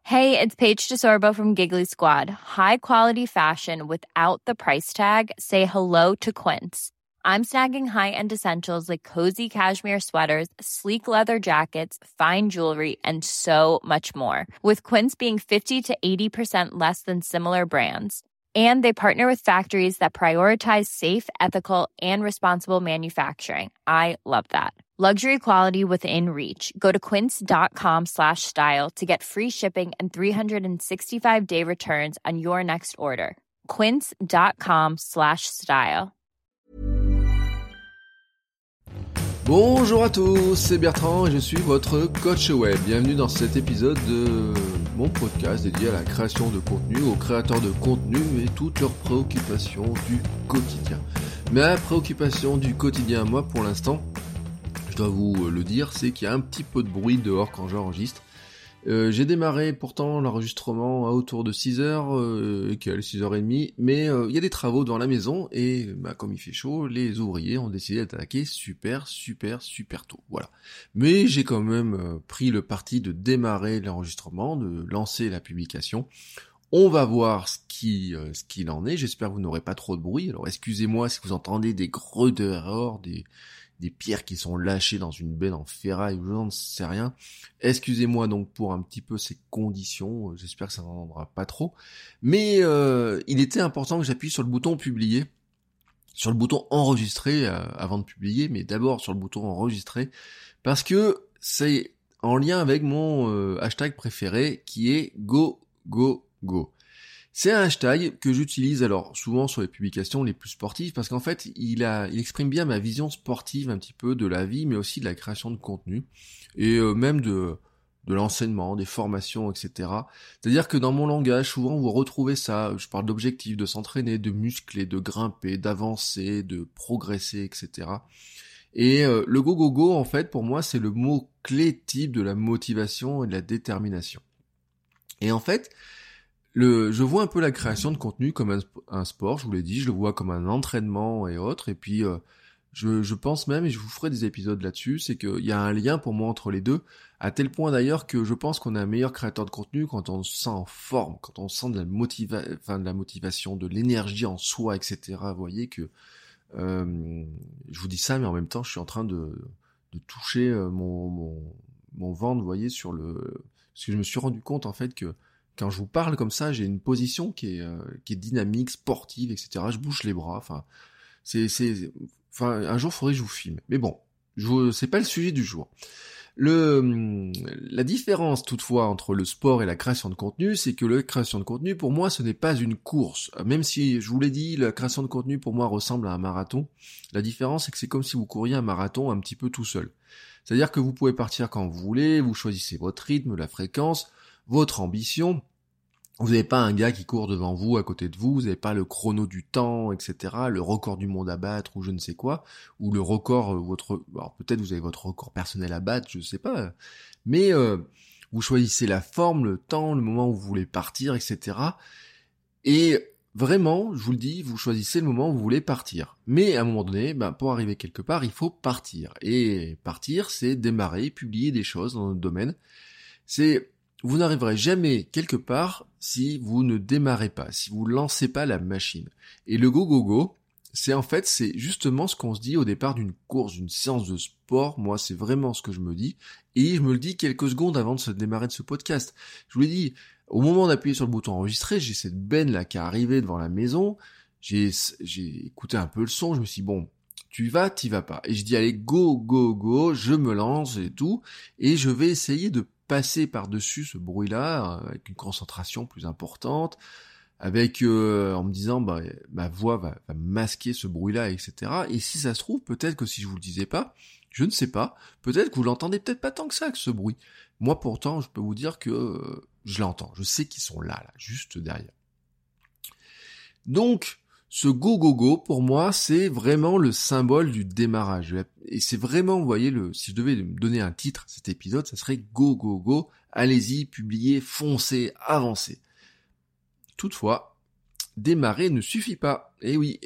Hey, it's Paige DeSorbo from Giggly Squad. High quality fashion without the price tag. Say hello to Quince. I'm snagging high-end essentials like cozy cashmere sweaters, sleek leather jackets, fine jewelry, and so much more. With Quince being 50 to 80% less than similar brands. And they partner with factories that prioritize safe, ethical, and responsible manufacturing. I love that. Luxury quality within reach. Go to quince.com/style to get free shipping and 365-day returns on your next order. Quince.com/style. Bonjour à tous, c'est Bertrand et je suis votre coach web. Bienvenue dans cet épisode de mon podcast dédié à la création de contenu, aux créateurs de contenu et toutes leurs préoccupations du quotidien. Ma préoccupation du quotidien, moi pour l'instant, je dois vous le dire, c'est qu'il y a un petit peu de bruit dehors quand j'enregistre. J'ai démarré pourtant l'enregistrement à autour de 6h, 6h30, mais il y a des travaux devant la maison et comme il fait chaud, les ouvriers ont décidé d'attaquer super tôt. Voilà. Mais j'ai quand même pris le parti de démarrer l'enregistrement, de lancer la publication. On va voir ce qu'il en est. J'espère que vous n'aurez pas trop de bruit. Alors excusez-moi si vous entendez des greux dehors, des pierres qui sont lâchées dans une benne en ferraille, je n'en sais rien. Excusez-moi donc pour un petit peu ces conditions, j'espère que ça n'entendra pas trop. Mais il était important que j'appuie sur le bouton publier, sur le bouton enregistrer avant de publier, mais d'abord sur le bouton enregistrer, parce que c'est en lien avec mon hashtag préféré qui est go. C'est un hashtag que j'utilise alors souvent sur les publications les plus sportives parce qu'en fait il exprime bien ma vision sportive un petit peu de la vie mais aussi de la création de contenu et même de l'enseignement, des formations, etc. C'est-à-dire que dans mon langage souvent vous retrouvez ça, je parle d'objectifs, de s'entraîner, de muscler, de grimper, d'avancer, de progresser, etc. Et le go en fait pour moi c'est le mot clé type de la motivation et de la détermination. Et en fait je vois un peu la création de contenu comme un sport, je vous l'ai dit, je le vois comme un entraînement et autres, et puis je pense même, et je vous ferai des épisodes là-dessus, c'est qu'il y a un lien pour moi entre les deux, à tel point d'ailleurs que je pense qu'on est un meilleur créateur de contenu quand on se sent en forme, quand on sent de la motivation, de l'énergie en soi, etc. Vous voyez que je vous dis ça, mais en même temps je suis en train de toucher mon ventre, vous voyez, parce que je me suis rendu compte en fait que quand je vous parle comme ça, j'ai une position qui est dynamique, sportive, etc. Je bouge les bras. Enfin, un jour, il faudrait que je vous filme. Mais bon, c'est pas le sujet du jour. La différence, toutefois, entre le sport et la création de contenu, c'est que la création de contenu, pour moi, ce n'est pas une course. Même si, je vous l'ai dit, la création de contenu, pour moi, ressemble à un marathon. La différence, c'est que c'est comme si vous couriez un marathon un petit peu tout seul. C'est-à-dire que vous pouvez partir quand vous voulez, vous choisissez votre rythme, la fréquence, votre ambition. Vous n'avez pas un gars qui court devant vous, à côté de vous, vous n'avez pas le chrono du temps, etc., le record du monde à battre, ou je ne sais quoi, ou le record, alors peut-être vous avez votre record personnel à battre, je ne sais pas, mais vous choisissez la forme, le temps, le moment où vous voulez partir, etc., et vraiment, je vous le dis, vous choisissez le moment où vous voulez partir. Mais à un moment donné, pour arriver quelque part, il faut partir. Et partir, c'est démarrer, publier des choses dans notre domaine. Vous n'arriverez jamais quelque part si vous ne démarrez pas, si vous lancez pas la machine. Et le go, c'est justement ce qu'on se dit au départ d'une course, d'une séance de sport. Moi, c'est vraiment ce que je me dis. Et je me le dis quelques secondes avant de se démarrer de ce podcast. Je vous l'ai dit, au moment d'appuyer sur le bouton enregistrer, j'ai cette benne là qui est arrivée devant la maison. J'ai écouté un peu le son, je me suis dit, bon, t'y vas pas. Et je dis, allez, go, je me lance et tout. Et je vais essayer de passer par-dessus ce bruit-là avec une concentration plus importante, avec en me disant ma voix va masquer ce bruit-là, etc. Et si ça se trouve, peut-être que si je vous le disais pas, je ne sais pas, peut-être que vous l'entendez peut-être pas tant que ça, que ce bruit. Moi pourtant, je peux vous dire que je l'entends, je sais qu'ils sont là, juste derrière. Donc, ce go, pour moi, c'est vraiment le symbole du démarrage. Et c'est vraiment, vous voyez, si je devais me donner un titre à cet épisode, ça serait go, allez-y, publiez, foncez, avancez. Toutefois, démarrer ne suffit pas. Eh oui,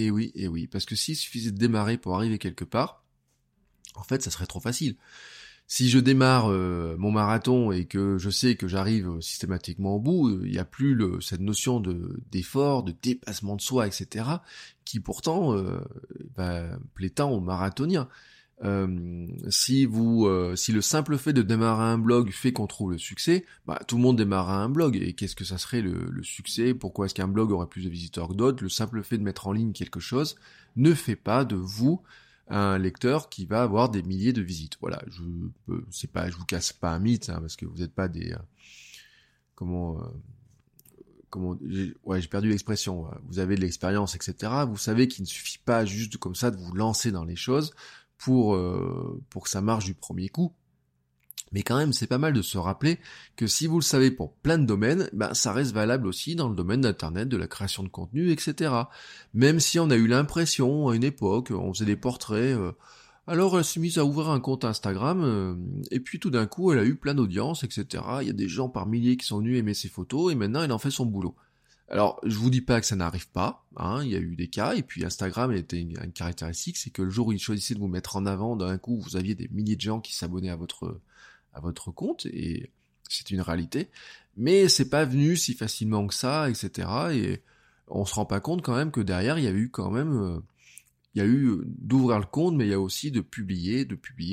parce que s'il suffisait de démarrer pour arriver quelque part, en fait, ça serait trop facile. Si je démarre mon marathon et que je sais que j'arrive systématiquement au bout, il n'y a plus cette notion d'effort, de dépassement de soi, etc., qui pourtant plaît tant aux marathoniens. Si le simple fait de démarrer un blog fait qu'on trouve le succès, tout le monde démarre un blog. Et qu'est-ce que ça serait le succès? Pourquoi est-ce qu'un blog aurait plus de visiteurs que d'autres? Le simple fait de mettre en ligne quelque chose ne fait pas de vous un lecteur qui va avoir des milliers de visites. Voilà, je vous casse pas un mythe, hein, parce que vous n'êtes pas des j'ai perdu l'expression. Vous avez de l'expérience, etc. Vous savez qu'il ne suffit pas juste comme ça de vous lancer dans les choses pour que ça marche du premier coup. Mais quand même, c'est pas mal de se rappeler que si vous le savez pour plein de domaines, ça reste valable aussi dans le domaine d'Internet, de la création de contenu, etc. Même si on a eu l'impression, à une époque, on faisait des portraits, alors elle s'est mise à ouvrir un compte Instagram, et puis tout d'un coup, elle a eu plein d'audience, etc. Il y a des gens par milliers qui sont venus aimer ses photos, et maintenant elle en fait son boulot. Alors, je vous dis pas que ça n'arrive pas, hein, il y a eu des cas, et puis Instagram était une caractéristique, c'est que le jour où il choisissait de vous mettre en avant, d'un coup, vous aviez des milliers de gens qui s'abonnaient à votre compte, et c'est une réalité, mais c'est pas venu si facilement que ça, etc., et on se rend pas compte quand même que derrière, il y a eu quand même, d'ouvrir le compte, mais il y a aussi de publier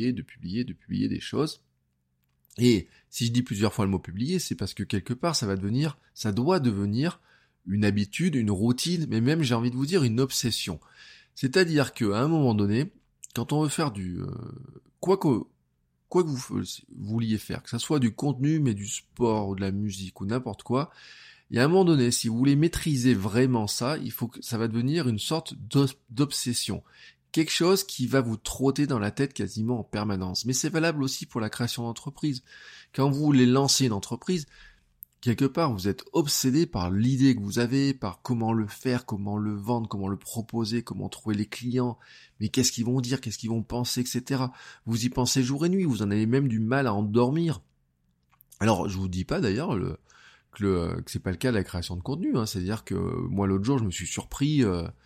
des choses, et si je dis plusieurs fois le mot publier, c'est parce que quelque part, ça doit devenir une habitude, une routine, mais même, j'ai envie de vous dire, une obsession. C'est-à-dire qu'à un moment donné, quand on veut faire quoi que vous vouliez faire, que ça soit du contenu, mais du sport, ou de la musique, ou n'importe quoi, il y a un moment donné, si vous voulez maîtriser vraiment ça, il faut que ça va devenir une sorte d'obsession. Quelque chose qui va vous trotter dans la tête quasiment en permanence. Mais c'est valable aussi pour la création d'entreprise. Quand vous voulez lancer une entreprise, quelque part, vous êtes obsédé par l'idée que vous avez, par comment le faire, comment le vendre, comment le proposer, comment trouver les clients, mais qu'est-ce qu'ils vont dire, qu'est-ce qu'ils vont penser, etc. Vous y pensez jour et nuit, vous en avez même du mal à endormir. Alors, je vous dis pas d'ailleurs que c'est pas le cas de la création de contenu, hein. C'est-à-dire que moi, l'autre jour, je me suis surpris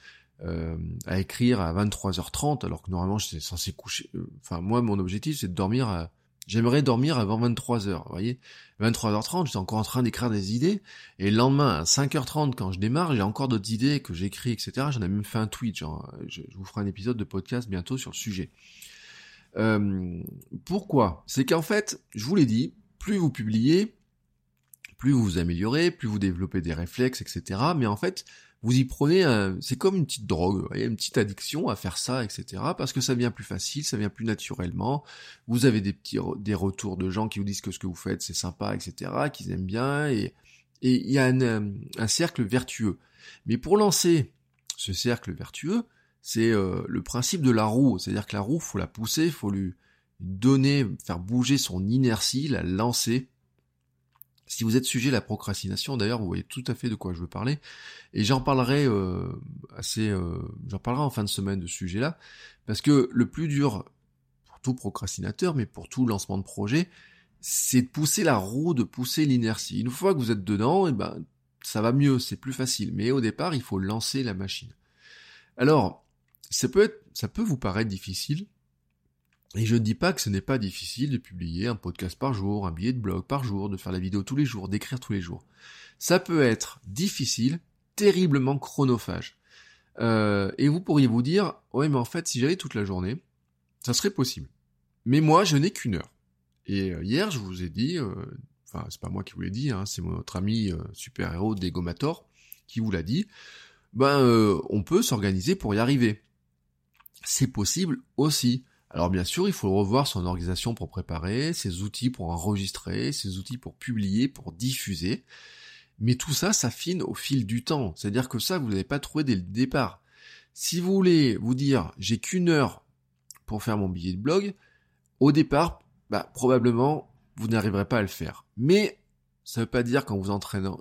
à écrire à 23h30, alors que normalement, j'étais censé coucher. Moi, mon objectif, c'est de dormir J'aimerais dormir avant 23h, vous voyez. 23h30, j'étais encore en train d'écrire des idées, et le lendemain, à 5h30, quand je démarre, j'ai encore d'autres idées que j'écris, etc. J'en ai même fait un tweet, je vous ferai un épisode de podcast bientôt sur le sujet. Pourquoi? C'est qu'en fait, je vous l'ai dit, plus vous publiez, plus vous vous améliorez, plus vous développez des réflexes, etc. Mais en fait, vous y prenez c'est comme une petite drogue, vous voyez, une petite addiction à faire ça, etc. Parce que ça vient plus facile, ça vient plus naturellement. Vous avez des retours de gens qui vous disent que ce que vous faites c'est sympa, etc. Qu'ils aiment bien, et il y a un cercle vertueux. Mais pour lancer ce cercle vertueux, c'est le principe de la roue. C'est-à-dire que la roue, faut la pousser, faut lui donner, faire bouger son inertie, la lancer. Si vous êtes sujet à la procrastination, d'ailleurs, vous voyez tout à fait de quoi je veux parler, et j'en parlerai en fin de semaine de ce sujet-là, parce que le plus dur pour tout procrastinateur, mais pour tout lancement de projet, c'est de pousser la roue, de pousser l'inertie. Une fois que vous êtes dedans, ça va mieux, c'est plus facile, mais au départ, il faut lancer la machine. Alors, ça peut vous paraître difficile, et je ne dis pas que ce n'est pas difficile de publier un podcast par jour, un billet de blog par jour, de faire la vidéo tous les jours, d'écrire tous les jours. Ça peut être difficile, terriblement chronophage. Et vous pourriez vous dire, ouais, mais en fait, si j'avais toute la journée, ça serait possible. Mais moi, je n'ai qu'une heure. Et hier, je vous ai dit, c'est pas moi qui vous l'ai dit, hein, c'est notre ami super-héros Degomator qui vous l'a dit, on peut s'organiser pour y arriver. C'est possible aussi. Alors bien sûr, il faut revoir son organisation pour préparer, ses outils pour enregistrer, ses outils pour publier, pour diffuser. Mais tout ça s'affine au fil du temps. C'est-à-dire que ça, vous n'avez pas trouvé dès le départ. Si vous voulez vous dire, j'ai qu'une heure pour faire mon billet de blog, au départ, probablement, vous n'arriverez pas à le faire. Mais ça ne veut pas dire qu'en vous entraînant,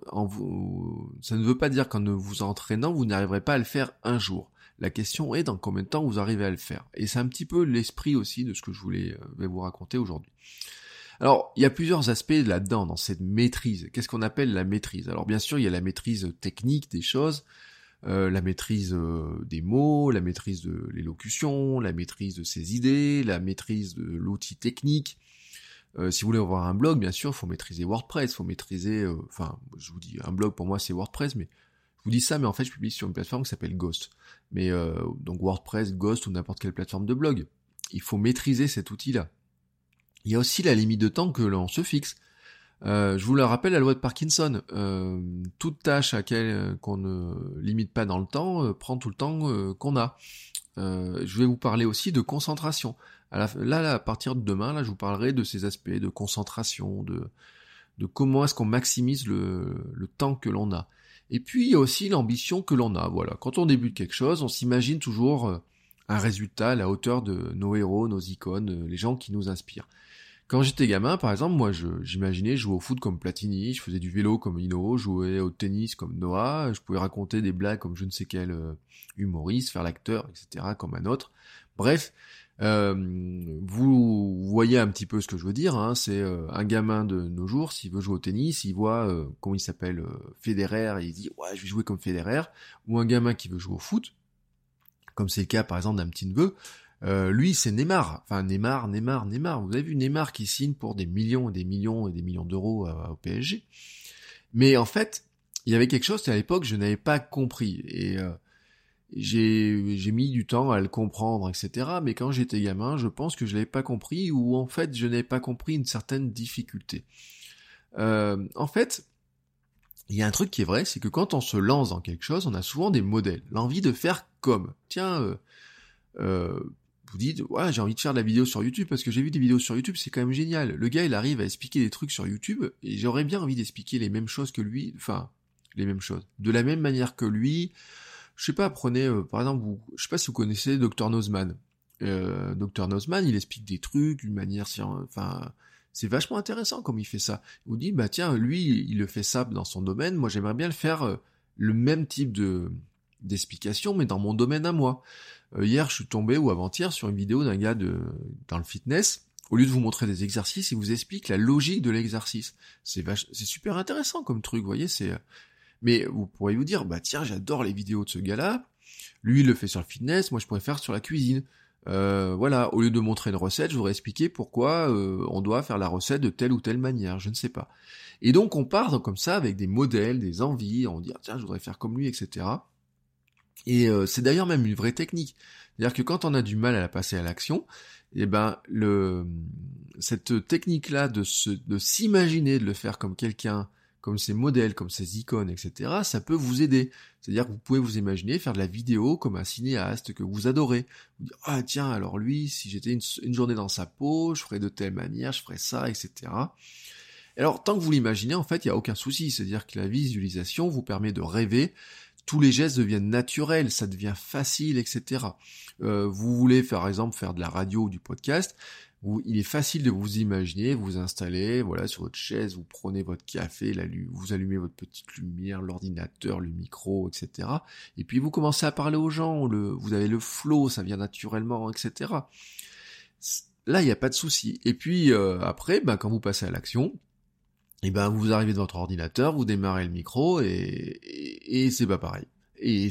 vous n'arriverez pas à le faire un jour. La question est dans combien de temps vous arrivez à le faire. Et c'est un petit peu l'esprit aussi de ce que je vais vous raconter aujourd'hui. Alors, il y a plusieurs aspects là-dedans, dans cette maîtrise. Qu'est-ce qu'on appelle la maîtrise? Alors bien sûr, il y a la maîtrise technique des choses, la maîtrise des mots, la maîtrise de l'élocution, la maîtrise de ses idées, la maîtrise de l'outil technique. Si vous voulez avoir un blog, bien sûr, il faut maîtriser WordPress, faut maîtriser... je vous dis, un blog pour moi c'est WordPress, mais je vous dis ça, mais en fait je publie sur une plateforme qui s'appelle Ghost. Mais donc WordPress, Ghost ou n'importe quelle plateforme de blog. Il faut maîtriser cet outil-là. Il y a aussi la limite de temps que l'on se fixe. Je vous le rappelle, la loi de Parkinson. Toute tâche à laquelle qu'on ne limite pas dans le temps prend tout le temps qu'on a. Je vais vous parler aussi de concentration. Là, à partir de demain, là, je vous parlerai de ces aspects de concentration, de comment est-ce qu'on maximise le temps que l'on a. Et puis, il y a aussi l'ambition que l'on a. Voilà. Quand on débute quelque chose, on s'imagine toujours un résultat à la hauteur de nos héros, nos icônes, les gens qui nous inspirent. Quand j'étais gamin, par exemple, moi, j'imaginais jouer au foot comme Platini, je faisais du vélo comme Hino, je jouais au tennis comme Noah, je pouvais raconter des blagues comme je ne sais quel humoriste, faire l'acteur, etc., comme un autre. Bref, vous voyez un petit peu ce que je veux dire, hein, c'est un gamin de nos jours, s'il veut jouer au tennis, il voit, comment il s'appelle, Federer, et il dit « Ouais, je vais jouer comme Federer », ou un gamin qui veut jouer au foot, comme c'est le cas par exemple d'un petit-neveu, lui c'est Neymar, enfin Neymar, vous avez vu Neymar qui signe pour des millions et des millions et des millions d'euros au PSG, mais en fait, il y avait quelque chose à l'époque je n'avais pas compris, et j'ai mis du temps à le comprendre, etc. Mais quand j'étais gamin, je pense que je l'avais pas compris, ou en fait, je n'avais pas compris une certaine difficulté. En fait, il y a un truc qui est vrai, c'est que quand on se lance dans quelque chose, on a souvent des modèles, l'envie de faire comme. Tiens, vous dites, ouais, j'ai envie de faire de la vidéo sur YouTube, parce que j'ai vu des vidéos sur YouTube, c'est quand même génial. Le gars, il arrive à expliquer des trucs sur YouTube, et j'aurais bien envie d'expliquer les mêmes choses que lui, enfin, les mêmes choses. De la même manière que lui. Je sais pas, prenez par exemple, je sais pas si vous connaissez Dr Nozman. Dr Nozman, il explique des trucs d'une manière, c'est vachement intéressant comme il fait ça. Il vous dit, bah tiens, lui, il le fait ça dans son domaine, moi j'aimerais bien le faire le même type d'explication, mais dans mon domaine à moi. Hier, je suis tombé, ou avant-hier, sur une vidéo d'un gars dans le fitness. Au lieu de vous montrer des exercices, il vous explique la logique de l'exercice. C'est super intéressant comme truc, vous voyez, Mais vous pourriez vous dire, bah tiens, j'adore les vidéos de ce gars-là, lui il le fait sur le fitness, moi je pourrais faire sur la cuisine. Voilà, au lieu de montrer une recette, je voudrais expliquer pourquoi on doit faire la recette de telle ou telle manière, je ne sais pas. Et donc on part comme ça avec des modèles, des envies, on dit, tiens, je voudrais faire comme lui, etc. Et c'est d'ailleurs même une vraie technique. C'est-à-dire que quand on a du mal à la passer à l'action, eh ben cette technique-là de s'imaginer de le faire comme quelqu'un, comme ces modèles, comme ces icônes, etc., ça peut vous aider. C'est-à-dire que vous pouvez vous imaginer faire de la vidéo comme un cinéaste que vous adorez. Vous dites, ah tiens, alors lui, si j'étais une journée dans sa peau, je ferais de telle manière, je ferais ça, etc. Alors, tant que vous l'imaginez, en fait, il n'y a aucun souci. C'est-à-dire que la visualisation vous permet de rêver, tous les gestes deviennent naturels, ça devient facile, etc. Vous voulez, par exemple, faire de la radio ou du podcast, il est facile de vous imaginer, vous installer, voilà, sur votre chaise, vous prenez votre café, vous allumez votre petite lumière, l'ordinateur, le micro, etc. Et puis vous commencez à parler aux gens, vous avez le flow, ça vient naturellement, etc. Là, il n'y a pas de souci. Et puis après, quand vous passez à l'action, vous arrivez devant votre ordinateur, vous démarrez le micro et c'est pas pareil. Et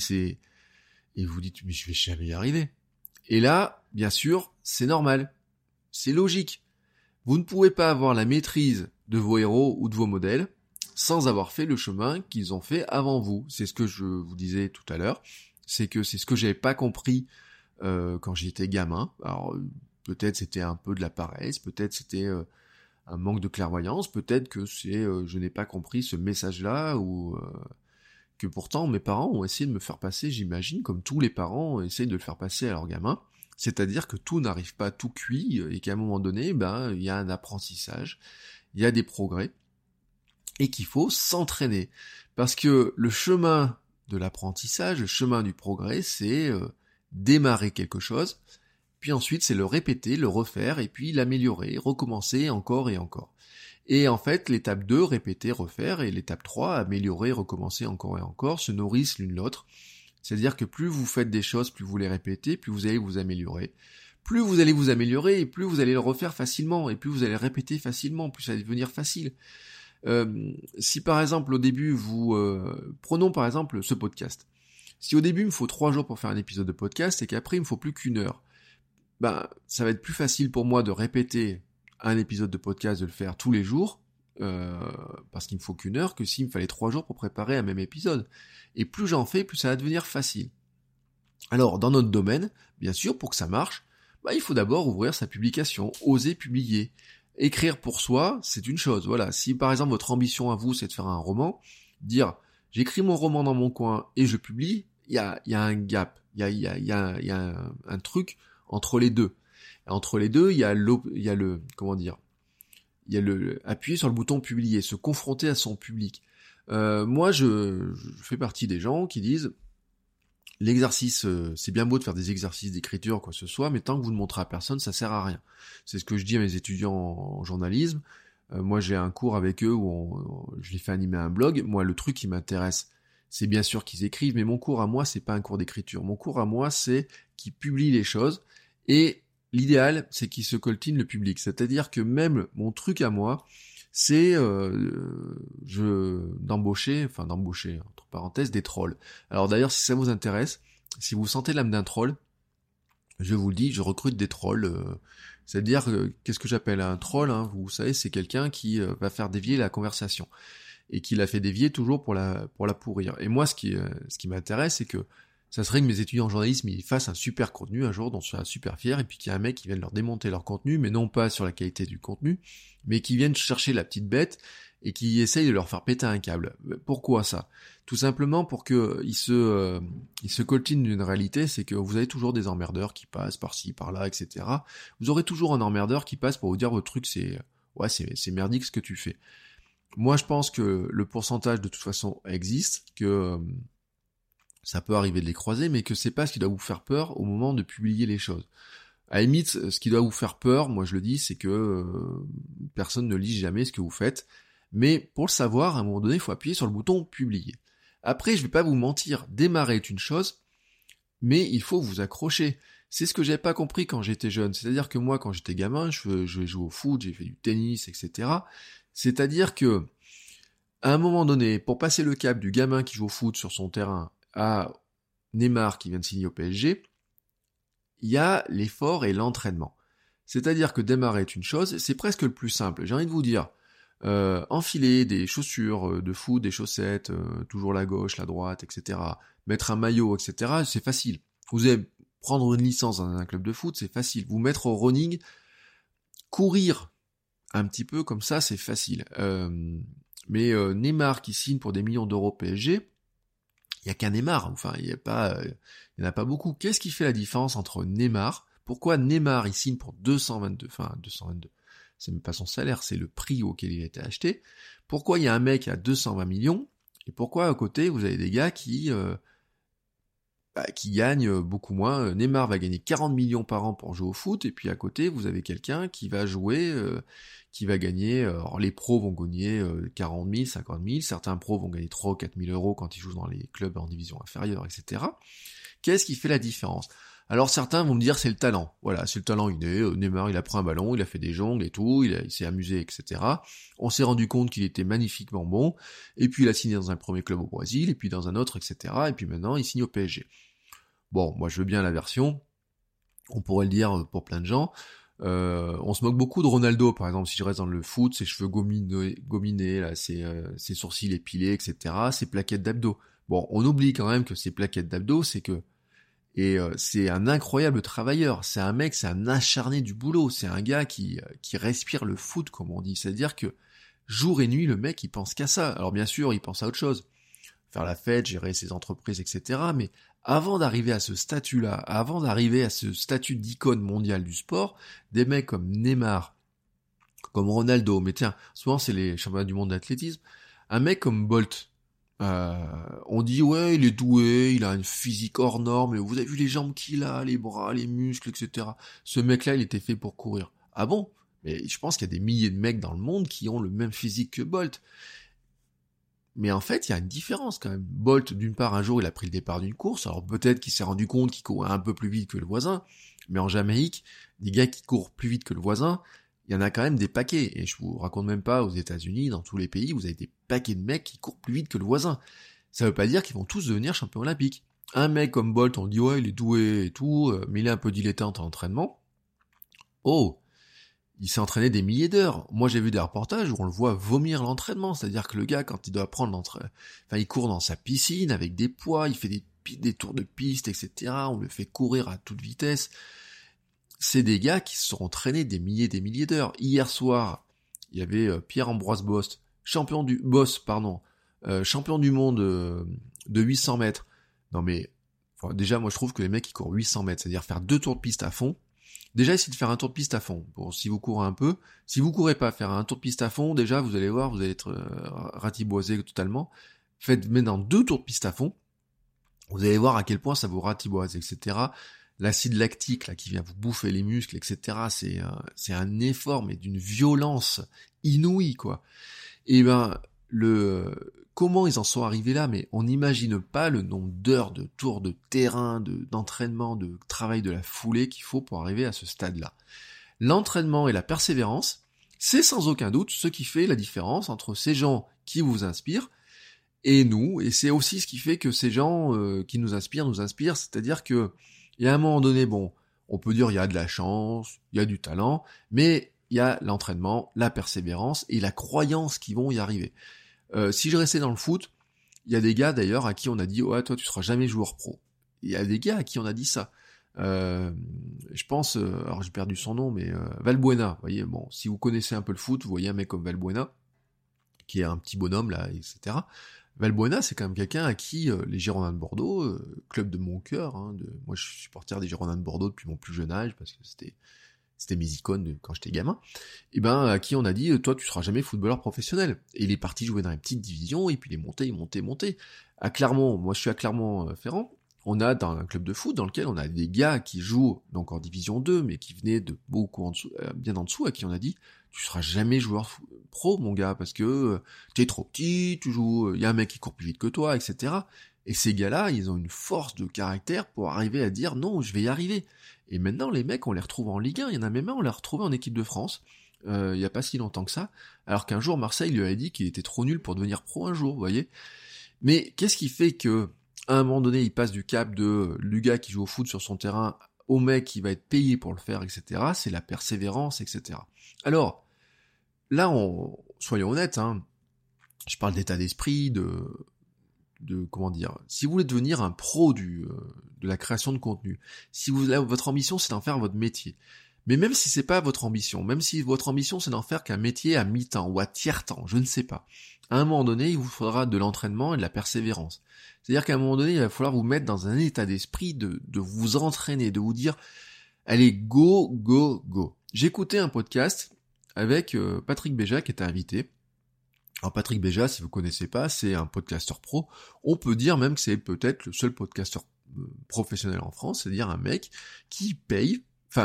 vous dites, mais je vais jamais y arriver. Et là, bien sûr, c'est normal. C'est logique. Vous ne pouvez pas avoir la maîtrise de vos héros ou de vos modèles sans avoir fait le chemin qu'ils ont fait avant vous. C'est ce que je vous disais tout à l'heure. C'est ce que j'avais pas compris quand j'étais gamin. Alors peut-être c'était un peu de la paresse, peut-être c'était un manque de clairvoyance, peut-être que je n'ai pas compris ce message-là ou que pourtant mes parents ont essayé de me faire passer, j'imagine, comme tous les parents essayent de le faire passer à leurs gamins. C'est-à-dire que tout n'arrive pas tout cuit et qu'à un moment donné, il y a un apprentissage, il y a des progrès et qu'il faut s'entraîner. Parce que le chemin de l'apprentissage, le chemin du progrès, c'est démarrer quelque chose, puis ensuite c'est le répéter, le refaire et puis l'améliorer, recommencer encore et encore. Et en fait, l'étape 2, répéter, refaire, et l'étape 3, améliorer, recommencer encore et encore, se nourrissent l'une l'autre. C'est-à-dire que plus vous faites des choses, plus vous les répétez, plus vous allez vous améliorer. Plus vous allez vous améliorer, et plus vous allez le refaire facilement, et plus vous allez le répéter facilement, plus ça va devenir facile. Si par exemple au début prenons par exemple ce podcast. Si au début il me faut 3 jours pour faire un épisode de podcast, et qu'après il me faut plus qu'1 heure, ça va être plus facile pour moi de répéter un épisode de podcast de le faire tous les jours, parce qu'il me faut qu'une heure, que s'il me fallait 3 jours pour préparer un même épisode. Et plus j'en fais, plus ça va devenir facile. Alors, dans notre domaine, bien sûr, pour que ça marche, il faut d'abord ouvrir sa publication, oser publier. Écrire pour soi, c'est une chose. Voilà, si par exemple votre ambition à vous, c'est de faire un roman, dire j'écris mon roman dans mon coin et je publie, il y a un gap, il y a un truc entre les deux. Entre les deux, il y a le appuyer sur le bouton publier, se confronter à son public. Moi, je fais partie des gens qui disent l'exercice, c'est bien beau de faire des exercices d'écriture, quoi que ce soit, mais tant que vous ne montrez à personne, ça sert à rien. C'est ce que je dis à mes étudiants en journalisme. Moi, j'ai un cours avec eux où je les fais animer un blog. Moi, le truc qui m'intéresse, c'est bien sûr qu'ils écrivent, mais mon cours à moi, c'est pas un cours d'écriture. Mon cours à moi, c'est qu'ils publient les choses, et l'idéal, c'est qu'ils se coltinent le public. C'est-à-dire que même mon truc à moi, c'est d'embaucher, entre parenthèses, des trolls. Alors d'ailleurs, si ça vous intéresse, si vous sentez l'âme d'un troll, je vous le dis, je recrute des trolls. C'est-à-dire, qu'est-ce que j'appelle un troll, hein, vous savez, c'est quelqu'un qui va faire dévier la conversation. Et qui la fait dévier toujours pour la pourrir. Et moi, ce qui m'intéresse, c'est que ça serait que mes étudiants en journalisme, ils fassent un super contenu un jour dont je serais super fier, et puis qu'il y a un mec qui vienne leur démonter leur contenu, mais non pas sur la qualité du contenu, mais qui vienne chercher la petite bête et qui essaye de leur faire péter un câble. Pourquoi ça ? Tout simplement pour que ils se coltinent d'une réalité, c'est que vous avez toujours des emmerdeurs qui passent par-ci, par-là, etc. Vous aurez toujours un emmerdeur qui passe pour vous dire votre truc, c'est merdique ce que tu fais. Moi, je pense que le pourcentage de toute façon existe, que ça peut arriver de les croiser, mais que c'est pas ce qui doit vous faire peur au moment de publier les choses. À la limite, ce qui doit vous faire peur, moi je le dis, c'est que personne ne lit jamais ce que vous faites. Mais pour le savoir, à un moment donné, il faut appuyer sur le bouton publier. Après, je vais pas vous mentir, démarrer est une chose, mais il faut vous accrocher. C'est ce que j'avais pas compris quand j'étais jeune. C'est-à-dire que moi, quand j'étais gamin, je jouais au foot, j'ai fait du tennis, etc. C'est-à-dire que, à un moment donné, pour passer le cap du gamin qui joue au foot sur son terrain à Neymar qui vient de signer au PSG, il y a l'effort et l'entraînement. C'est-à-dire que démarrer est une chose, c'est presque le plus simple. J'ai envie de vous dire, enfiler des chaussures de foot, des chaussettes, toujours la gauche, la droite, etc. Mettre un maillot, etc. C'est facile. Vous allez prendre une licence dans un club de foot, c'est facile. Vous mettre au running, courir un petit peu comme ça, c'est facile. Mais Neymar qui signe pour des millions d'euros PSG, il n'y a qu'un Neymar, enfin il n'y en a pas beaucoup. Qu'est-ce qui fait la différence entre Neymar ? Pourquoi Neymar il signe pour 222, c'est même pas son salaire, c'est le prix auquel il a été acheté. Pourquoi il y a un mec à 220 millions, et pourquoi à côté vous avez des gars qui gagnent beaucoup moins. Neymar va gagner 40 millions par an pour jouer au foot, et puis à côté vous avez quelqu'un qui va jouer, qui va gagner, alors les pros vont gagner 40 000, 50 000, certains pros vont gagner 3 ou 4 000 euros quand ils jouent dans les clubs en division inférieure, etc. Qu'est-ce qui fait la différence ? Alors certains vont me dire c'est le talent, voilà, c'est le talent inné, Neymar il a pris un ballon, il a fait des jongles et tout, il s'est amusé, etc. On s'est rendu compte qu'il était magnifiquement bon, et puis il a signé dans un premier club au Brésil, et puis dans un autre, etc. Et puis maintenant il signe au PSG. Bon, moi je veux bien la version, on pourrait le dire pour plein de gens. On se moque beaucoup de Ronaldo, par exemple, si je reste dans le foot, ses cheveux gominés, là, ses sourcils épilés, etc., ses plaquettes d'abdos. Bon, on oublie quand même que ces plaquettes d'abdos, c'est un incroyable travailleur, c'est un mec, c'est un acharné du boulot, c'est un gars qui respire le foot, comme on dit, c'est-à-dire que jour et nuit, le mec, il pense qu'à ça. Alors bien sûr, il pense à autre chose, faire la fête, gérer ses entreprises, etc., mais avant d'arriver à ce statut-là, avant d'arriver à ce statut d'icône mondiale du sport, des mecs comme Neymar, comme Ronaldo, mais tiens, souvent c'est les championnats du monde d'athlétisme, un mec comme Bolt, on dit ouais il est doué, il a une physique hors norme, vous avez vu les jambes qu'il a, les bras, les muscles, etc. Ce mec-là il était fait pour courir. Ah bon ? Mais je pense qu'il y a des milliers de mecs dans le monde qui ont le même physique que Bolt. Mais en fait, il y a une différence quand même. Bolt, d'une part, un jour, il a pris le départ d'une course, alors peut-être qu'il s'est rendu compte qu'il courait un peu plus vite que le voisin, mais en Jamaïque, des gars qui courent plus vite que le voisin, il y en a quand même des paquets. Et je vous raconte même pas, aux États-Unis, dans tous les pays, vous avez des paquets de mecs qui courent plus vite que le voisin. Ça veut pas dire qu'ils vont tous devenir champions olympiques. Un mec comme Bolt, on dit ouais, il est doué et tout, mais il est un peu dilettante en entraînement. Oh, il s'est entraîné des milliers d'heures. Moi, j'ai vu des reportages où on le voit vomir l'entraînement. C'est-à-dire que le gars, quand il doit prendre il court dans sa piscine avec des poids, il fait des tours de piste, etc. On le fait courir à toute vitesse. C'est des gars qui se sont entraînés des milliers d'heures. Hier soir, il y avait Pierre-Ambroise Boss, champion du monde de 800 mètres. Non mais, déjà, moi je trouve que les mecs qui courent 800 mètres, c'est-à-dire faire 2 tours de piste à fond, déjà essayez de faire un tour de piste à fond. Bon, si vous courez un peu, si vous courez pas, faire un tour de piste à fond, déjà vous allez voir, vous allez être ratiboisé totalement. Faites maintenant 2 tours de piste à fond, vous allez voir à quel point ça vous ratiboise, etc. L'acide lactique là qui vient vous bouffer les muscles, etc. C'est un effort mais d'une violence inouïe quoi. Et comment ils en sont arrivés là, mais on n'imagine pas le nombre d'heures de tours de terrain, d'entraînement, de travail de la foulée qu'il faut pour arriver à ce stade-là. L'entraînement et la persévérance, c'est sans aucun doute ce qui fait la différence entre ces gens qui vous inspirent et nous, et c'est aussi ce qui fait que ces gens qui nous inspirent, c'est-à-dire que il y a un moment donné, bon, on peut dire il y a de la chance, il y a du talent, mais il y a l'entraînement, la persévérance et la croyance qu'ils vont y arriver. Si je restais dans le foot, il y a des gars d'ailleurs à qui on a dit « Ouais, toi tu seras jamais joueur pro ». Il y a des gars à qui on a dit ça. Je pense, alors j'ai perdu son nom, mais Valbuena, vous voyez, bon, si vous connaissez un peu le foot, vous voyez un mec comme Valbuena, qui est un petit bonhomme là, etc. Valbuena, c'est quand même quelqu'un à qui les Girondins de Bordeaux, club de mon cœur, moi je suis supporter des Girondins de Bordeaux depuis mon plus jeune âge, parce que c'était mes icônes quand j'étais gamin, et à qui on a dit toi tu seras jamais footballeur professionnel. Et il est parti jouer dans les petites divisions, et puis il est monté. À Clermont, moi je suis à Clermont-Ferrand, on a dans un club de foot dans lequel on a des gars qui jouent donc en division 2, mais qui venaient de beaucoup en dessous, bien en dessous, à qui on a dit tu seras jamais joueur pro mon gars, parce que t'es trop petit, tu joues, y a un mec qui court plus vite que toi, etc. Et ces gars-là, ils ont une force de caractère pour arriver à dire non, je vais y arriver. Et maintenant, les mecs, on les retrouve en Ligue 1, il y en a même un, on l'a retrouvé en équipe de France, il y a pas si longtemps que ça, alors qu'un jour, Marseille lui avait dit qu'il était trop nul pour devenir pro un jour, vous voyez. Mais qu'est-ce qui fait que, à un moment donné, il passe du cap de le gars qui joue au foot sur son terrain au mec qui va être payé pour le faire, etc. C'est la persévérance, etc. Alors, là, soyons honnêtes, je parle d'état d'esprit, comment dire, si vous voulez devenir un pro de la création de contenu, si votre ambition c'est d'en faire votre métier, mais même si c'est pas votre ambition, même si votre ambition c'est d'en faire qu'un métier à mi-temps ou à tiers-temps, je ne sais pas, à un moment donné, il vous faudra de l'entraînement et de la persévérance. C'est-à-dire qu'à un moment donné, il va falloir vous mettre dans un état d'esprit de vous entraîner, de vous dire, allez, go, go, go. J'écoutais un podcast avec Patrick Béja qui était invité. Alors Patrick Béja, si vous connaissez pas, c'est un podcasteur pro. On peut dire même que c'est peut-être le seul podcasteur professionnel en France, c'est-à-dire un mec qui est payé,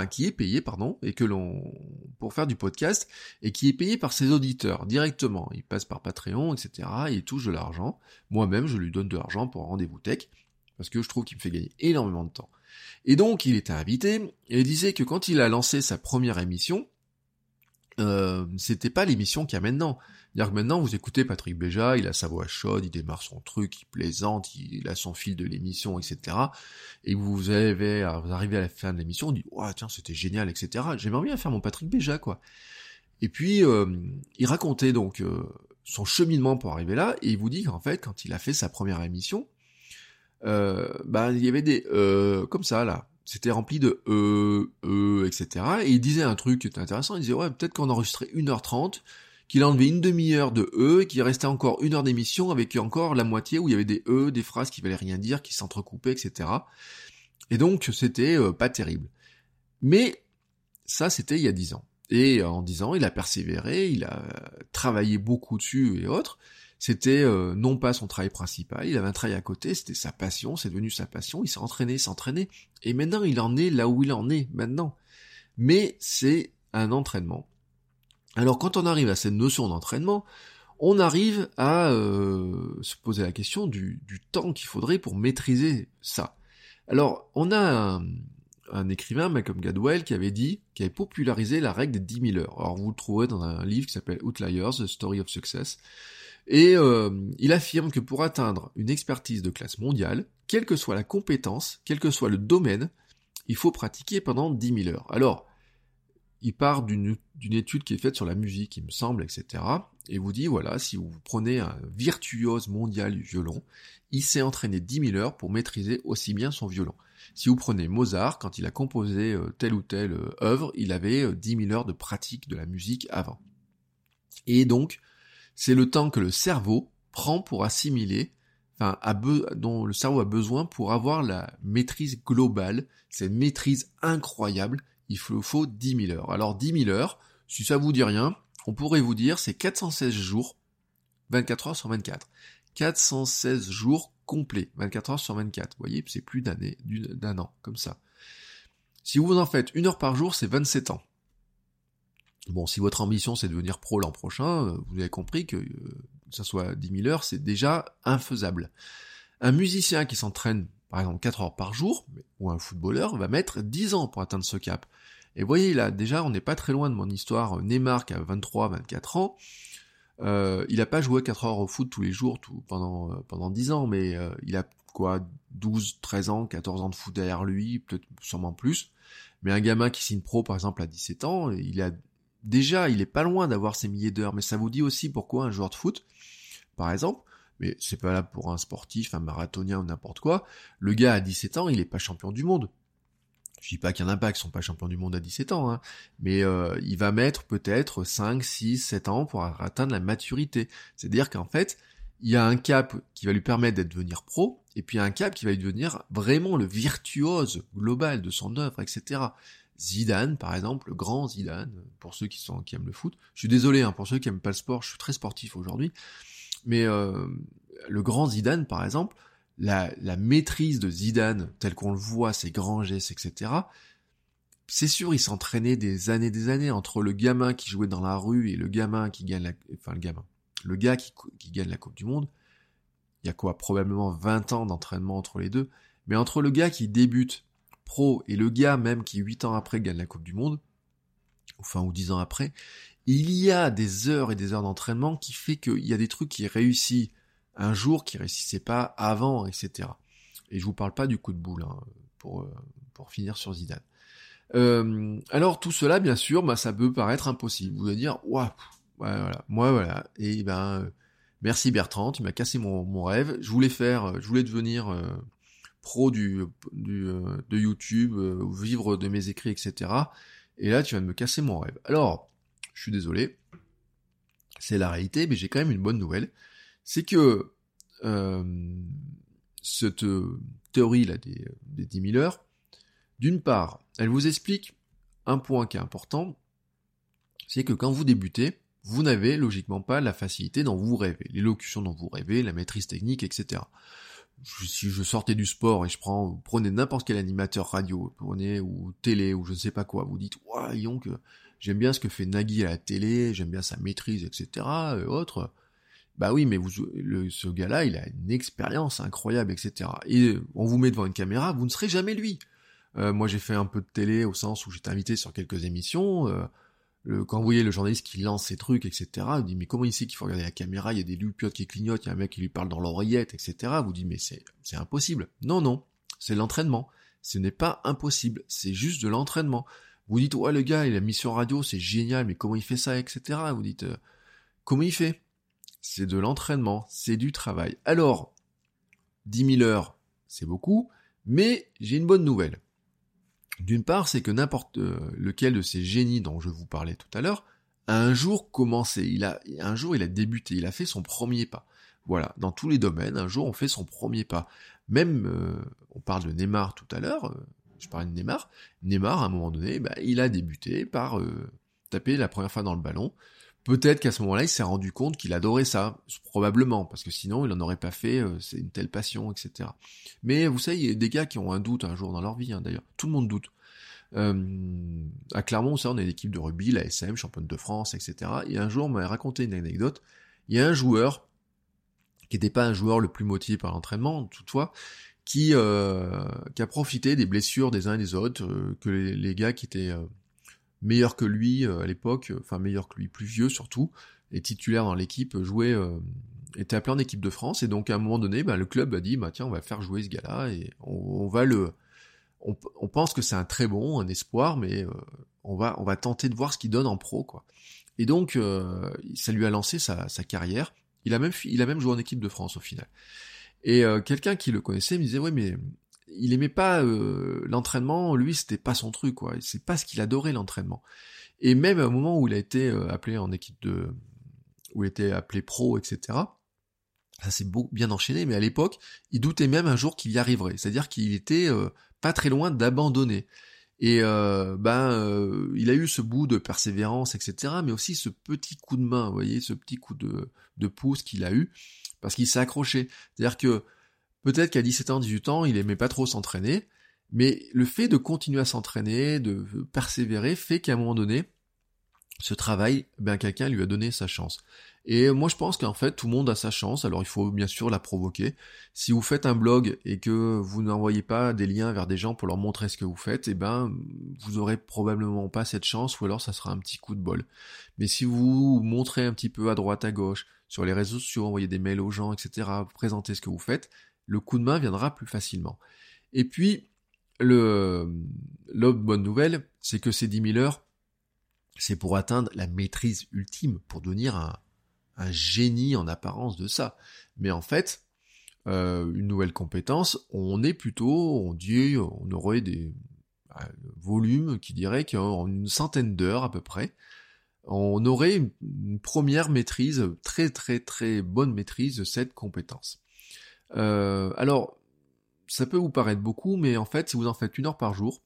et pour faire du podcast, et qui est payé par ses auditeurs directement. Il passe par Patreon, etc. Et il touche de l'argent. Moi-même, je lui donne de l'argent pour un rendez-vous tech, parce que je trouve qu'il me fait gagner énormément de temps. Et donc, il était invité, et il disait que quand il a lancé sa première émission, c'était pas l'émission qu'il y a maintenant. C'est-à-dire que maintenant, vous écoutez Patrick Béja, il a sa voix chaude, il démarre son truc, il plaisante, il a son fil de l'émission, etc. Et vous arrivez à la fin de l'émission, on dit « Ouais, tiens, c'était génial, etc. » J'aimerais bien faire mon Patrick Béja, quoi. Et puis, il racontait donc son cheminement pour arriver là, et il vous dit qu'en fait, quand il a fait sa première émission, il y avait des comme ça, là. C'était rempli de etc. Et il disait un truc qui était intéressant, il disait « Ouais, peut-être qu'on enregistrait 1h30, qu'il a enlevé une demi-heure de et qu'il restait encore 1 heure d'émission avec encore la moitié où il y avait des des phrases qui valaient rien dire, qui s'entrecoupaient, etc. » Et donc, c'était pas terrible. Mais ça, c'était il y a 10 ans. Et en 10 ans, il a persévéré, il a travaillé beaucoup dessus et autres. C'était non pas son travail principal, il avait un travail à côté, c'était sa passion, c'est devenu sa passion, il s'est entraîné, et maintenant il en est là où il en est maintenant. Mais c'est un entraînement. Alors quand on arrive à cette notion d'entraînement, on arrive à se poser la question du temps qu'il faudrait pour maîtriser ça. Alors on a un écrivain, Malcolm Gladwell, qui avait popularisé la règle des 10 000 heures. Alors vous le trouverez dans un livre qui s'appelle Outliers, The Story of Success. Et il affirme que pour atteindre une expertise de classe mondiale, quelle que soit la compétence, quel que soit le domaine, il faut pratiquer pendant 10 000 heures. Alors, il part d'une étude qui est faite sur la musique, il me semble, etc. Et vous dit, voilà, si vous prenez un virtuose mondial du violon, il s'est entraîné 10 000 heures pour maîtriser aussi bien son violon. Si vous prenez Mozart, quand il a composé telle ou telle œuvre, il avait 10 000 heures de pratique de la musique avant. Et donc, c'est le temps que le cerveau prend pour assimiler, dont le cerveau a besoin pour avoir la maîtrise globale, cette maîtrise incroyable, il faut 10 000 heures. Alors 10 000 heures, si ça vous dit rien, on pourrait vous dire c'est 416 jours, 24 heures sur 24. 416 jours complets, 24 heures sur 24. Vous voyez, c'est plus d'un an, comme ça. Si vous en faites 1 heure par jour, c'est 27 ans. Bon, si votre ambition c'est de devenir pro l'an prochain, vous avez compris que ça soit 10 000 heures, c'est déjà infaisable. Un musicien qui s'entraîne, par exemple, 4 heures par jour, ou un footballeur, va mettre 10 ans pour atteindre ce cap. Et vous voyez, là, déjà, on n'est pas très loin de mon histoire. Neymar, qui a 23, 24 ans, il n'a pas joué 4 heures au foot tous les jours pendant 10 ans, mais il a 12, 13 ans, 14 ans de foot derrière lui, peut-être sûrement plus. Mais un gamin qui signe pro, par exemple, à 17 ans, il est pas loin d'avoir ses milliers d'heures. Mais ça vous dit aussi pourquoi un joueur de foot, par exemple, mais c'est pas là pour un sportif, un marathonien ou n'importe quoi, le gars à 17 ans, il est pas champion du monde. Je dis pas qu'il y en a pas qui sont pas champions du monde à 17 ans, hein, mais il va mettre peut-être 5, 6, 7 ans pour atteindre la maturité. C'est-à-dire qu'en fait, il y a un cap qui va lui permettre d'être devenir pro, et puis un cap qui va lui devenir vraiment le virtuose global de son œuvre, etc. Zidane, par exemple, le grand Zidane, pour ceux qui aiment le foot. Je suis désolé, hein, pour ceux qui aiment pas le sport, je suis très sportif aujourd'hui, mais le grand Zidane, par exemple, la maîtrise de Zidane, telle qu'on le voit, ses grands gestes, etc., c'est sûr, il s'entraînait des années entre le gamin qui jouait dans la rue et le gamin qui gagne le gars qui gagne la Coupe du Monde. Il y a probablement 20 ans d'entraînement entre les deux, mais entre le gars qui débute pro et le gars même qui 8 ans après gagne la Coupe du Monde, ou 10 ans après, il y a des heures et des heures d'entraînement qui fait qu'il y a des trucs qui réussissent un jour qui réussissaient pas avant, etc. Et je vous parle pas du coup de boule, hein, pour finir sur Zidane. Alors tout cela, bien sûr, ça peut paraître impossible. Vous allez dire, voilà. Et merci Bertrand, tu m'as cassé mon rêve. Je voulais devenir pro de YouTube, vivre de mes écrits, etc. Et là, tu viens de me casser mon rêve. Alors, je suis désolé, c'est la réalité, mais j'ai quand même une bonne nouvelle. C'est que cette théorie là des 10 000 heures, d'une part, elle vous explique un point qui est important, c'est que quand vous débutez, vous n'avez logiquement pas la facilité dont vous rêvez, l'élocution dont vous rêvez, la maîtrise technique, etc. Si je sortais du sport et vous prenez n'importe quel animateur radio, ou télé, ou je ne sais pas quoi, vous dites, voyons que j'aime bien ce que fait Nagui à la télé, j'aime bien sa maîtrise, etc., autres. Bah oui, mais ce gars-là, il a une expérience incroyable, etc. Et on vous met devant une caméra, vous ne serez jamais lui. Moi, j'ai fait un peu de télé au sens où j'étais invité sur quelques émissions. Quand vous voyez le journaliste qui lance ses trucs, etc., vous dites, mais comment il sait qu'il faut regarder la caméra, il y a des loupiottes qui clignotent, il y a un mec qui lui parle dans l'oreillette, etc. Vous dites, mais c'est impossible. Non, c'est l'entraînement. Ce n'est pas impossible, c'est juste de l'entraînement. Vous dites, le gars, il a mis sur radio, c'est génial, mais comment il fait ça, etc. Vous dites, comment il fait ? C'est de l'entraînement, c'est du travail. Alors, 10 000 heures, c'est beaucoup, mais j'ai une bonne nouvelle. D'une part, c'est que n'importe lequel de ces génies dont je vous parlais tout à l'heure a un jour commencé, un jour il a débuté, il a fait son premier pas. Voilà, dans tous les domaines, un jour on fait son premier pas. Même, on parle de Neymar tout à l'heure, je parlais de Neymar. Neymar, à un moment donné, il a débuté par taper la première fois dans le ballon. Peut-être qu'à ce moment-là, il s'est rendu compte qu'il adorait ça, probablement, parce que sinon, il n'en aurait pas fait, c'est une telle passion, etc. Mais vous savez, il y a des gars qui ont un doute un jour dans leur vie, hein, d'ailleurs. Tout le monde doute. À Clermont, on a une équipe de rugby, la SM, championne de France, etc. Et un jour, on m'a raconté une anecdote. Il y a un joueur, qui n'était pas un joueur le plus motivé par l'entraînement, toutefois, qui a profité des blessures des uns et des autres, que les gars qui étaient meilleurs que lui à l'époque, meilleurs que lui, plus vieux surtout, et titulaire dans l'équipe, était appelé en équipe de France, et donc à un moment donné, le club a dit, tiens, on va faire jouer ce gars-là, et on on pense que c'est un très bon, un espoir, mais on va tenter de voir ce qu'il donne en pro, quoi. Et donc, ça lui a lancé sa carrière. Il a même joué en équipe de France au final. Et quelqu'un qui le connaissait me disait, ouais, mais il aimait pas l'entraînement, lui c'était pas son truc, quoi. C'est pas ce qu'il adorait, l'entraînement. Et même à un moment où il a été appelé en équipe où il était appelé pro, etc., ça s'est bien enchaîné, mais à l'époque, il doutait même un jour qu'il y arriverait. C'est-à-dire qu'il était pas très loin d'abandonner. Et il a eu ce bout de persévérance, etc., mais aussi ce petit coup de main, vous voyez, ce petit coup de pouce qu'il a eu, parce qu'il s'est accroché. C'est-à-dire que peut-être qu'à 17 ans, 18 ans, il aimait pas trop s'entraîner, mais le fait de continuer à s'entraîner, de persévérer, fait qu'à un moment donné, ce travail, quelqu'un lui a donné sa chance. Et moi je pense qu'en fait tout le monde a sa chance, alors il faut bien sûr la provoquer. Si vous faites un blog et que vous n'envoyez pas des liens vers des gens pour leur montrer ce que vous faites, vous aurez probablement pas cette chance, ou alors ça sera un petit coup de bol. Mais si vous montrez un petit peu à droite à gauche, sur les réseaux sociaux, envoyez des mails aux gens, etc., vous présentez ce que vous faites, le coup de main viendra plus facilement. Et puis, l'autre bonne nouvelle, c'est que ces 10 000 heures, c'est pour atteindre la maîtrise ultime, pour devenir un génie en apparence de ça. Mais en fait, une nouvelle compétence, on aurait des volumes qui diraient qu'en une centaine d'heures à peu près, on aurait une première maîtrise, très très très bonne maîtrise de cette compétence. Alors, ça peut vous paraître beaucoup, mais en fait, si vous en faites 1 heure par jour,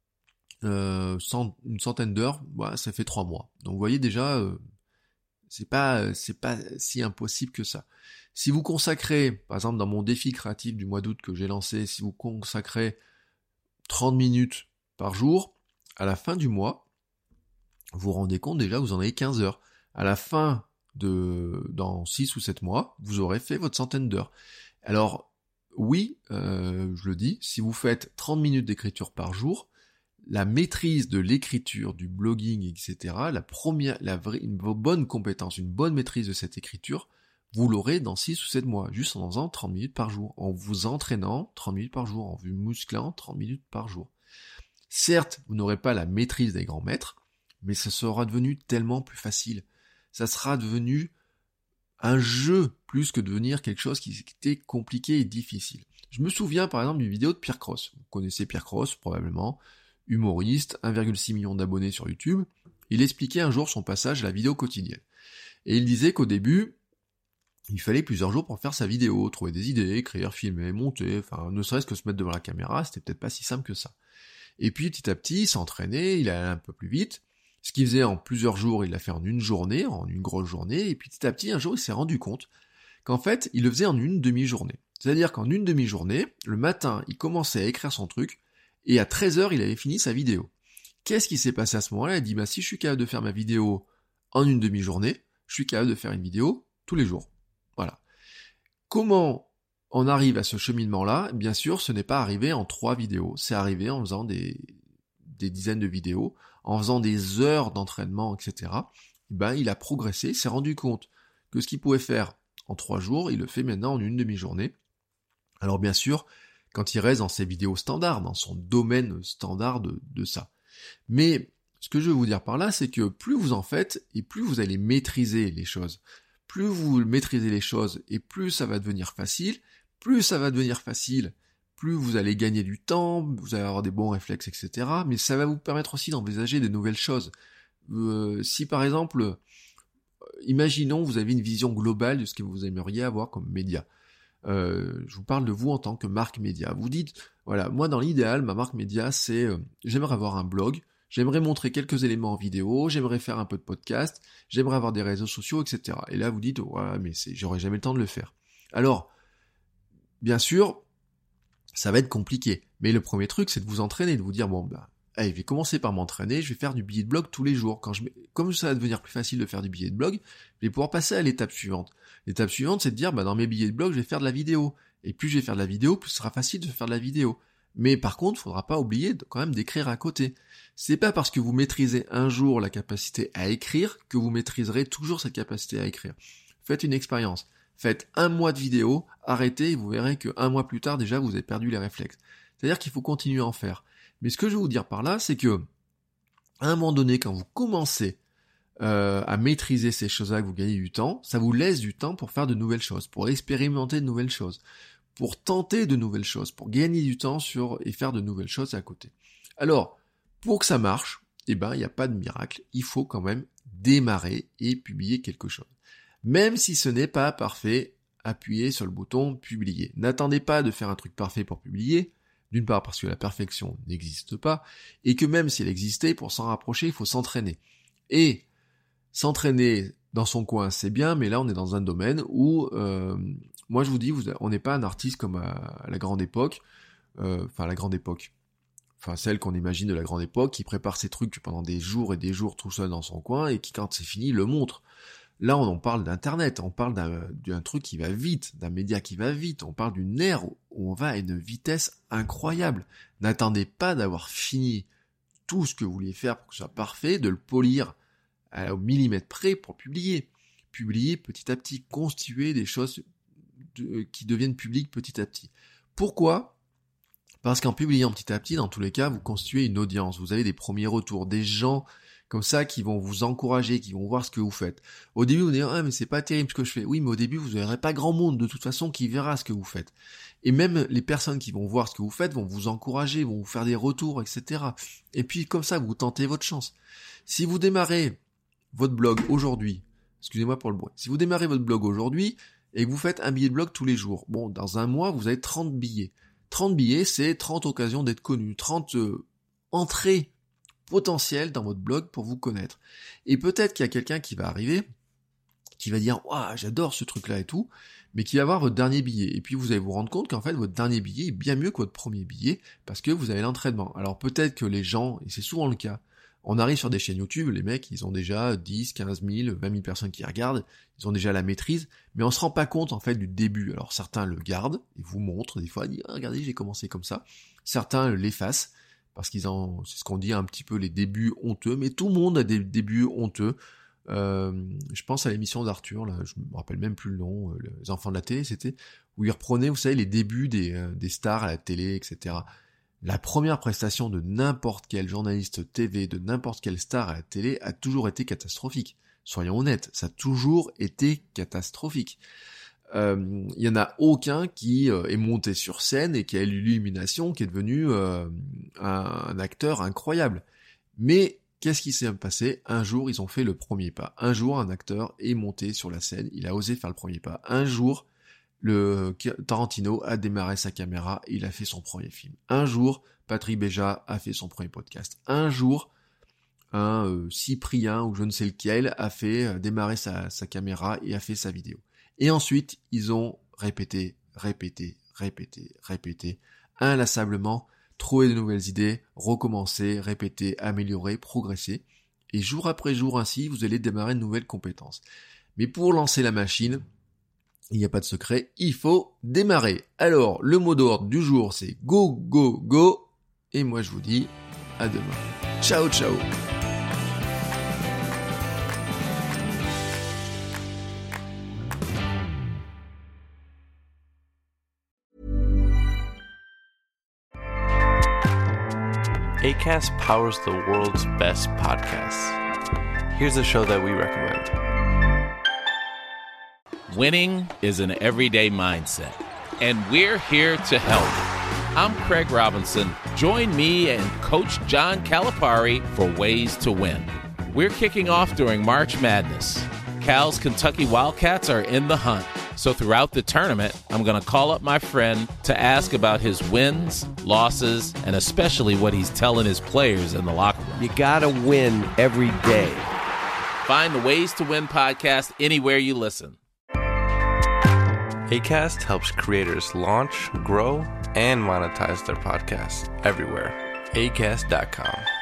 une centaine d'heures, ça fait 3 mois. Donc vous voyez déjà, c'est pas si impossible que ça. Si vous consacrez, par exemple dans mon défi créatif du mois d'août que j'ai lancé, si vous consacrez 30 minutes par jour, à la fin du mois, vous vous rendez compte déjà, vous en avez 15 heures. À la fin dans 6 ou 7 mois, vous aurez fait votre centaine d'heures. Alors, oui, je le dis, si vous faites 30 minutes d'écriture par jour, la maîtrise de l'écriture, du blogging, etc., une bonne compétence, une bonne maîtrise de cette écriture, vous l'aurez dans 6 ou 7 mois, juste en faisant 30 minutes par jour, en vous entraînant 30 minutes par jour, en vous musclant 30 minutes par jour. Certes, vous n'aurez pas la maîtrise des grands maîtres, mais ça sera devenu tellement plus facile. Ça sera devenu un jeu, plus que devenir quelque chose qui était compliqué et difficile. Je me souviens par exemple d'une vidéo de Pierre Cross. Vous connaissez Pierre Cross, probablement, humoriste, 1,6 million d'abonnés sur YouTube. Il expliquait un jour son passage à la vidéo quotidienne. Et il disait qu'au début, il fallait plusieurs jours pour faire sa vidéo, trouver des idées, écrire, filmer, monter, ne serait-ce que se mettre devant la caméra, c'était peut-être pas si simple que ça. Et puis petit à petit, il s'entraînait, il allait un peu plus vite. Ce qu'il faisait en plusieurs jours, il l'a fait en une journée, en une grosse journée, et puis petit à petit, un jour, il s'est rendu compte qu'en fait, il le faisait en une demi-journée. C'est-à-dire qu'en une demi-journée, le matin, il commençait à écrire son truc, et à 13h, il avait fini sa vidéo. Qu'est-ce qui s'est passé à ce moment-là? Il a dit, si je suis capable de faire ma vidéo en une demi-journée, je suis capable de faire une vidéo tous les jours. Voilà. Comment on arrive à ce cheminement-là? Bien sûr, ce n'est pas arrivé en 3 vidéos, c'est arrivé en faisant des dizaines de vidéos, en faisant des heures d'entraînement, etc. Il a progressé, il s'est rendu compte que ce qu'il pouvait faire en 3 jours, il le fait maintenant en une demi-journée. Alors bien sûr, quand il reste dans ses vidéos standards, dans son domaine standard de ça. Mais ce que je veux vous dire par là, c'est que plus vous en faites, et plus vous allez maîtriser les choses. Plus vous maîtrisez les choses, et plus ça va devenir facile. Plus ça va devenir facile, plus vous allez gagner du temps, vous allez avoir des bons réflexes, etc. Mais ça va vous permettre aussi d'envisager de nouvelles choses. Si par exemple, imaginons vous avez une vision globale de ce que vous aimeriez avoir comme média. Je vous parle de vous en tant que marque média. Vous dites, voilà, moi dans l'idéal, ma marque média, c'est j'aimerais avoir un blog, j'aimerais montrer quelques éléments en vidéo, j'aimerais faire un peu de podcast, j'aimerais avoir des réseaux sociaux, etc. Et là vous dites, ouais, mais j'aurais jamais le temps de le faire. Alors, bien sûr, ça va être compliqué. Mais le premier truc, c'est de vous entraîner, de vous dire, allez, je vais commencer par m'entraîner, je vais faire du billet de blog tous les jours. Comme ça va devenir plus facile de faire du billet de blog, je vais pouvoir passer à l'étape suivante. L'étape suivante, c'est de dire, dans mes billets de blog, je vais faire de la vidéo. Et plus je vais faire de la vidéo, plus ce sera facile de faire de la vidéo. Mais par contre, il faudra pas oublier quand même d'écrire à côté. C'est pas parce que vous maîtrisez un jour la capacité à écrire que vous maîtriserez toujours cette capacité à écrire. Faites une expérience. Faites 1 mois de vidéo, arrêtez et vous verrez que 1 mois plus tard, déjà, vous avez perdu les réflexes. C'est-à-dire qu'il faut continuer à en faire. Mais ce que je veux vous dire par là, c'est que à un moment donné, quand vous commencez à maîtriser ces choses-là, que vous gagnez du temps, ça vous laisse du temps pour faire de nouvelles choses, pour expérimenter de nouvelles choses, pour tenter de nouvelles choses, pour gagner du temps et faire de nouvelles choses à côté. Alors, pour que ça marche, il n'y a pas de miracle, il faut quand même démarrer et publier quelque chose. Même si ce n'est pas parfait, appuyez sur le bouton publier. N'attendez pas de faire un truc parfait pour publier, d'une part parce que la perfection n'existe pas, et que même si elle existait, pour s'en rapprocher, il faut s'entraîner. Et s'entraîner dans son coin, c'est bien, mais là on est dans un domaine où, moi je vous dis, on n'est pas un artiste comme à la grande époque, celle qu'on imagine de la grande époque, qui prépare ses trucs pendant des jours et des jours tout seul dans son coin, et qui quand c'est fini, le montre. Là on parle d'internet, on parle d'un truc qui va vite, d'un média qui va vite, on parle d'une ère où on va à une vitesse incroyable. N'attendez pas d'avoir fini tout ce que vous vouliez faire pour que ce soit parfait, de le polir au millimètre près pour publier. Publier petit à petit, constituer des choses qui deviennent publiques petit à petit. Pourquoi ? Parce qu'en publiant petit à petit, dans tous les cas, vous constituez une audience, vous avez des premiers retours, des gens comme ça qui vont vous encourager, qui vont voir ce que vous faites. Au début, vous allez dire « Ah, mais c'est pas terrible ce que je fais ». Oui, mais au début, vous n'aurez pas grand monde de toute façon qui verra ce que vous faites. Et même les personnes qui vont voir ce que vous faites vont vous encourager, vont vous faire des retours, etc. Et puis comme ça, vous tentez votre chance. Si vous démarrez votre blog aujourd'hui, excusez-moi pour le bruit, si vous démarrez votre blog aujourd'hui et que vous faites un billet de blog tous les jours, bon, dans un mois, vous avez 30 billets. 30 billets, c'est 30 occasions d'être connu, 30 entrées potentielles dans votre blog pour vous connaître. Et peut-être qu'il y a quelqu'un qui va arriver, qui va dire « Waouh, j'adore ce truc-là et tout », mais qui va avoir votre dernier billet. Et puis vous allez vous rendre compte qu'en fait, votre dernier billet est bien mieux que votre premier billet parce que vous avez l'entraînement. Alors peut-être que les gens, et c'est souvent le cas, on arrive sur des chaînes YouTube, les mecs, ils ont déjà 10, 15 000, 20 000 personnes qui regardent, ils ont déjà la maîtrise, mais on se rend pas compte, en fait, du début. Alors, certains le gardent, ils vous montrent, des fois, ils disent, ah, regardez, j'ai commencé comme ça. Certains l'effacent, parce c'est ce qu'on dit un petit peu les débuts honteux, mais tout le monde a des débuts honteux. Je pense à l'émission d'Arthur, là, je me rappelle même plus le nom, les enfants de la télé, c'était, où il reprenait, vous savez, les débuts des stars à la télé, etc. La première prestation de n'importe quel journaliste TV, de n'importe quelle star à la télé a toujours été catastrophique. Soyons honnêtes, ça a toujours été catastrophique. Il y en a aucun qui est monté sur scène et qui a eu l'illumination, qui est devenu un acteur incroyable. Mais qu'est-ce qui s'est passé ? Un jour, ils ont fait le premier pas. Un jour, un acteur est monté sur la scène, il a osé faire le premier pas. Un jour, Tarantino a démarré sa caméra, il a fait son premier film. Un jour, Patrick Béja a fait son premier podcast. Un jour, un Cyprien ou je ne sais lequel a fait démarrer sa caméra et a fait sa vidéo. Et ensuite, ils ont répété, inlassablement, trouvé de nouvelles idées, recommencer, répéter, améliorer, progresser. Et jour après jour ainsi, vous allez démarrer de nouvelles compétences. Mais pour lancer la machine, il n'y a pas de secret, il faut démarrer. Alors, le mot d'ordre du jour, c'est go, go, go. Et moi, je vous dis à demain. Ciao, ciao. Acast powers the world's best podcasts. Here's a show that we recommend. Winning is an everyday mindset, and we're here to help. I'm Craig Robinson. Join me and Coach John Calipari for Ways to Win. We're kicking off during March Madness. Cal's Kentucky Wildcats are in the hunt. So throughout the tournament, I'm going to call up my friend to ask about his wins, losses, and especially what he's telling his players in the locker room. You got to win every day. Find the Ways to Win podcast anywhere you listen. Acast helps creators launch, grow, and monetize their podcasts everywhere. Acast.com.